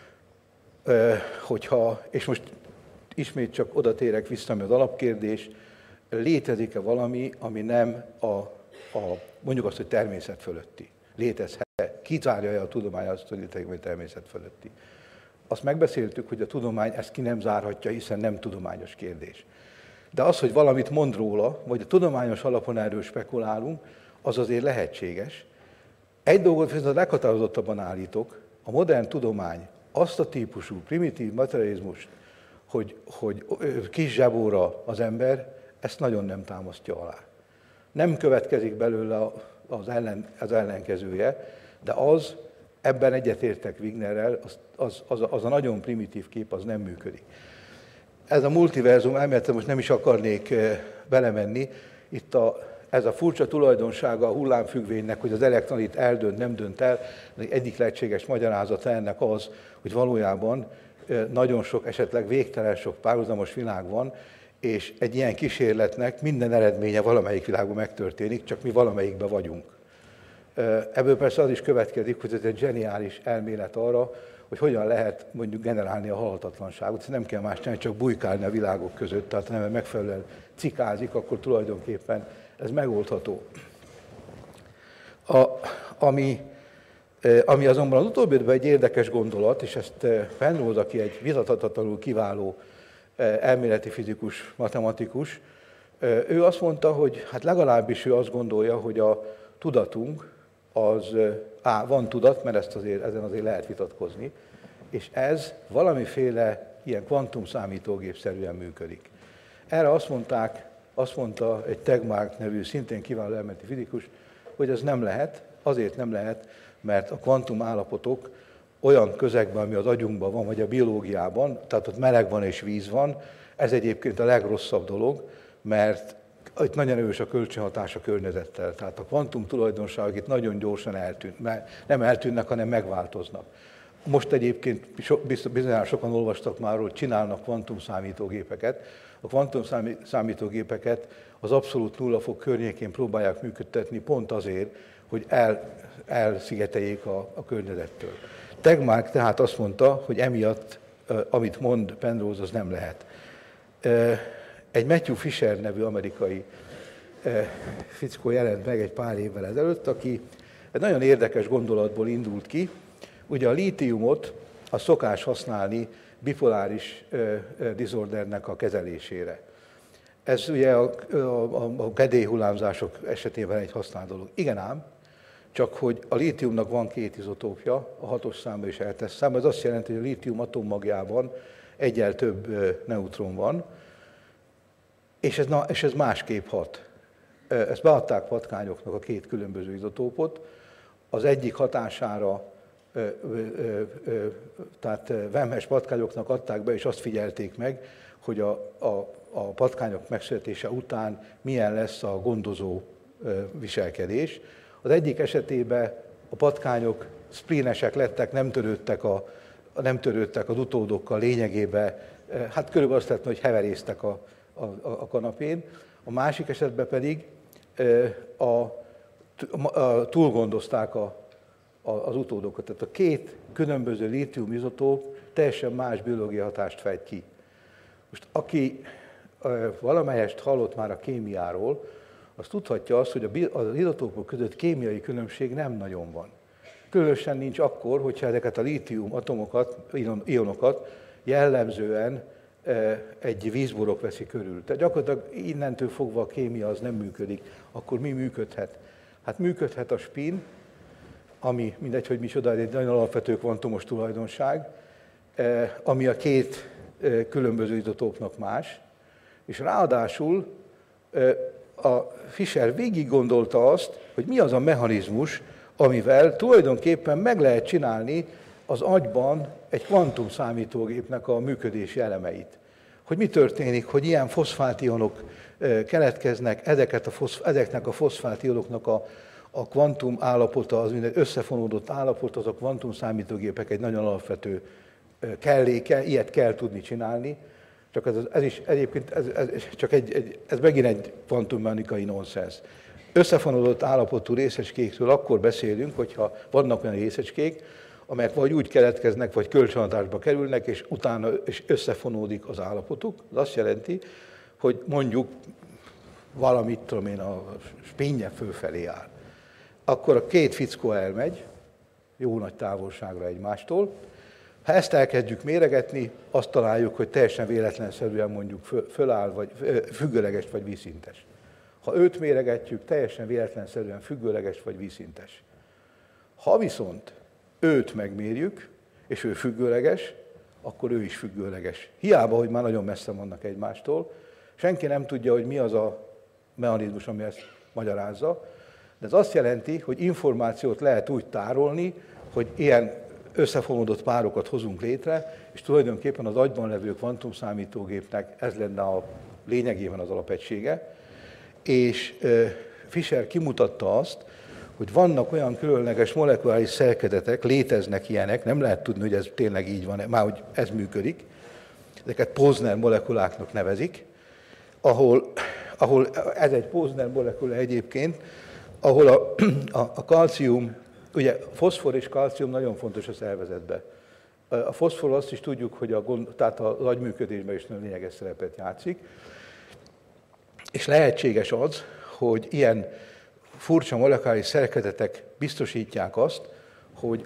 és most ismét csak oda térek vissza, ami az alapkérdés, létezik-e valami, ami nem mondjuk azt, hogy természet fölötti. Létezhet-e? Kizárja-e a tudomány azt, hogy létezik, vagy természet fölötti? Azt megbeszéltük, hogy a tudomány ezt ki nem zárhatja, hiszen nem tudományos kérdés. De az, hogy valamit mond róla, vagy a tudományos alapon erről spekulálunk, az azért lehetséges. Egy dolgot viszont leghatározottabban állítok, a modern tudomány azt a típusú primitív materializmust, hogy kis zsebóra az ember, ezt nagyon nem támasztja alá. Nem következik belőle az ellenkezője, de ebben egyetértek Wignerrel, az a nagyon primitív kép, az nem működik. Ez a multiverzum elméletre most nem is akarnék belemenni, itt ez a furcsa tulajdonsága a hullámfüggvénynek, hogy az elektron itt eldönt, nem dönt el, egyik lehetséges magyarázata ennek az, hogy valójában nagyon sok, esetleg végtelen sok párhuzamos világ van, és egy ilyen kísérletnek minden eredménye valamelyik világban megtörténik, csak mi valamelyikben vagyunk. Ebből persze az is következik, hogy ez egy zseniális elmélet arra, hogy hogyan lehet mondjuk generálni a halhatatlanságot. Nem kell más csinálni, csak bujkálni a világok között, tehát ha nem megfelelően cikázik, akkor tulajdonképpen ez megoldható. Ami azonban az utóbbi időben egy érdekes gondolat, és ezt Penrose, aki egy vitathatatlanul kiváló elméleti fizikus, matematikus, ő azt mondta, hogy hát legalábbis ő azt gondolja, hogy a tudatunk, van tudat, mert ezen azért lehet vitatkozni, és ez valamiféle ilyen kvantumszámítógépszerűen működik. Erre azt mondta egy Tegmark nevű, szintén kiváló elméleti fizikus, hogy ez nem lehet, azért nem lehet, mert a kvantum állapotok olyan közegben, ami az agyunkban van, vagy a biológiában, tehát ott meleg van és víz van, ez egyébként a legrosszabb dolog, mert itt nagyon erős a kölcsönhatás a környezettel. Tehát a kvantum tulajdonságok itt nagyon gyorsan nem eltűnnek, hanem megváltoznak. Most egyébként bizonyára sokan olvastak már, hogy csinálnak kvantumszámítógépeket. A kvantumszámítógépeket az abszolút nulla fok környékén próbálják működtetni pont azért, hogy elszigeteljék a környezettől. Tegmark tehát azt mondta, hogy emiatt, amit mond Penrose, az nem lehet. Egy Matthew Fisher nevű amerikai fickó jelent meg egy pár évvel ezelőtt, aki egy nagyon érdekes gondolatból indult ki. Ugye a lítiumot szokás használni bipoláris disordernek a kezelésére. Ez ugye a kedélyhullámzások esetében egy használt dolog. Igen ám, csak hogy a lítiumnak van két izotópja, a 6-os számba és a 7-es számba. Ez azt jelenti, hogy a lítium atommagjában egyel több neutron van, és ez másképp hat. Ezt beadták patkányoknak a két különböző izotópot. Az egyik hatására, tehát vemhes patkányoknak adták be, és azt figyelték meg, hogy a patkányok megszületése után milyen lesz a gondozó viselkedés. Az egyik esetében a patkányok szplínesek lettek, nem törődtek az utódokkal lényegében, hát körülbelül azt lehetne, hogy heverésztek a kanapén. A másik esetben pedig túlgondozták az utódokat. Tehát a két különböző lítium izotóp teljesen más biológiai hatást fejt ki. Most aki valamelyest hallott már a kémiáról, az tudhatja azt, hogy az izotópok között kémiai különbség nem nagyon van. Különösen nincs akkor, hogyha ezeket a lítium atomokat, ionokat jellemzően egy vízborok veszi körül. Tehát gyakorlatilag innentől fogva a kémia az nem működik. Akkor mi működhet? Hát működhet a spin, ami mindegy, hogy micsoda, egy nagyon alapvető kvantumos tulajdonság, ami a két különböző izotópnak más, és ráadásul a Fischer végig gondolta azt, hogy mi az a mechanizmus, amivel tulajdonképpen meg lehet csinálni az agyban egy kvantumszámítógépnek a működési elemeit. Hogy mi történik, hogy ilyen foszfátionok keletkeznek, ezeknek a foszfátionoknak a kvantum állapota, az minden összefonódott állapot, az a kvantumszámítógépek egy nagyon alapvető kelléke, ilyet kell tudni csinálni. Csak ez is egyébként, ez megint egy kvantummechanikai nonsens. Összefonódott állapotú részecskékről akkor beszélünk, hogyha vannak olyan részecskék, amelyek vagy úgy keletkeznek, vagy kölcsönhatásba kerülnek, és utána is összefonódik az állapotuk. Az azt jelenti, hogy mondjuk valamit, tudom én, a spinje fölfelé áll. Akkor a két fickó elmegy, jó nagy távolságra egymástól. Ha ezt elkezdjük méregetni, azt találjuk, hogy teljesen véletlenszerűen mondjuk föláll, vagy függőleges, vagy vízszintes. Ha őt méregetjük, teljesen véletlenszerűen függőleges, vagy vízszintes. Ha viszont őt megmérjük, és ő függőleges, akkor ő is függőleges. Hiába, hogy már nagyon messze vannak egymástól, senki nem tudja, hogy mi az a mechanizmus, ami ezt magyarázza, de ez azt jelenti, hogy információt lehet úgy tárolni, hogy ilyen összefonódott párokat hozunk létre, és tulajdonképpen az agyban levő kvantumszámítógépnek ez lenne a lényegében az alapegysége. És Fischer kimutatta azt, hogy vannak olyan különleges molekuláris szerkezetek, léteznek ilyenek, nem lehet tudni, hogy ez tényleg így van, már hogy ez működik, ezeket Posner molekuláknak nevezik, ahol ez egy Posner molekula egyébként, ahol a kalcium, ugye foszfor és kalcium nagyon fontos a szervezetben. A foszfor azt is tudjuk, hogy tehát az agyműködésben is nagyon lényeges szerepet játszik, és lehetséges az, hogy ilyen furcsa molekuláris szerkezetek biztosítják azt, hogy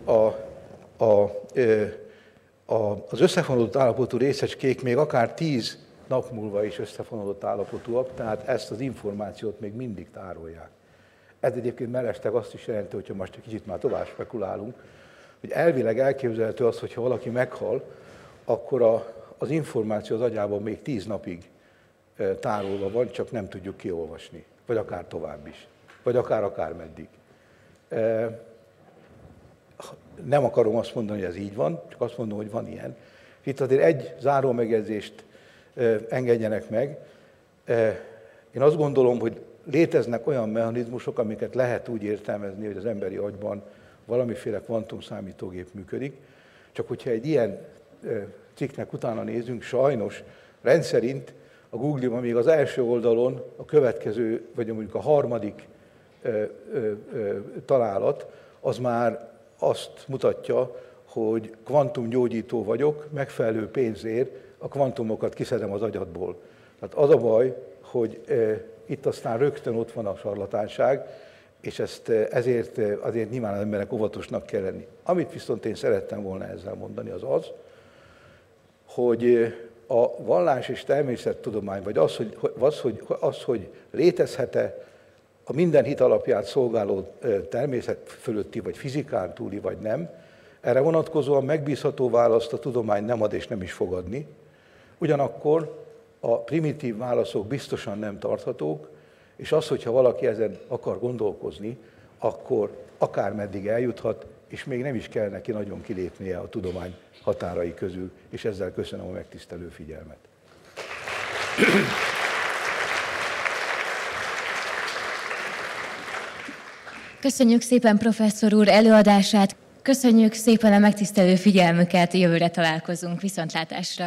az összefonódott állapotú részecskék még akár 10 nap múlva is összefonódott állapotúak, tehát ezt az információt még mindig tárolják. Ez egyébként mellesleg azt is jelenti, hogyha most egy kicsit már tovább spekulálunk, hogy elvileg elképzelhető az, hogyha valaki meghal, akkor az információ az agyában még 10 napig tárolva van, csak nem tudjuk kiolvasni, vagy akár tovább is, vagy akár meddig. Nem akarom azt mondani, hogy ez így van, csak azt mondom, hogy van ilyen. Itt azért egy záró megjegyzést engedjenek meg. Én azt gondolom, hogy léteznek olyan mechanizmusok, amiket lehet úgy értelmezni, hogy az emberi agyban valamiféle kvantumszámítógép működik, csak hogyha egy ilyen cikknek utána nézünk, sajnos rendszerint a Google-ban még az első oldalon a következő, vagy mondjuk a harmadik találat, az már azt mutatja, hogy kvantumgyógyító vagyok, megfelelő pénzért a kvantumokat kiszedem az agyadból. Tehát az a baj, hogy itt aztán rögtön ott van a sarlatánság, és ezért azért nyilván az embernek óvatosnak kell lenni. Amit viszont én szerettem volna ezzel mondani, az, hogy a vallás és természettudomány, vagy az, hogy létezhet-e a minden hit alapját szolgáló természet fölötti, vagy fizikán túli, vagy nem, erre vonatkozóan megbízható választ a tudomány nem ad és nem is fog adni. Ugyanakkor a primitív válaszok biztosan nem tarthatók, és az, hogyha valaki ezen akar gondolkozni, akkor akármeddig eljuthat, és még nem is kell neki nagyon kilépnie a tudomány határai közül, és ezzel köszönöm a megtisztelő figyelmet. Köszönjük szépen professzor úr előadását, köszönjük szépen a megtisztelő figyelmüket, jövőre találkozunk, viszontlátásra!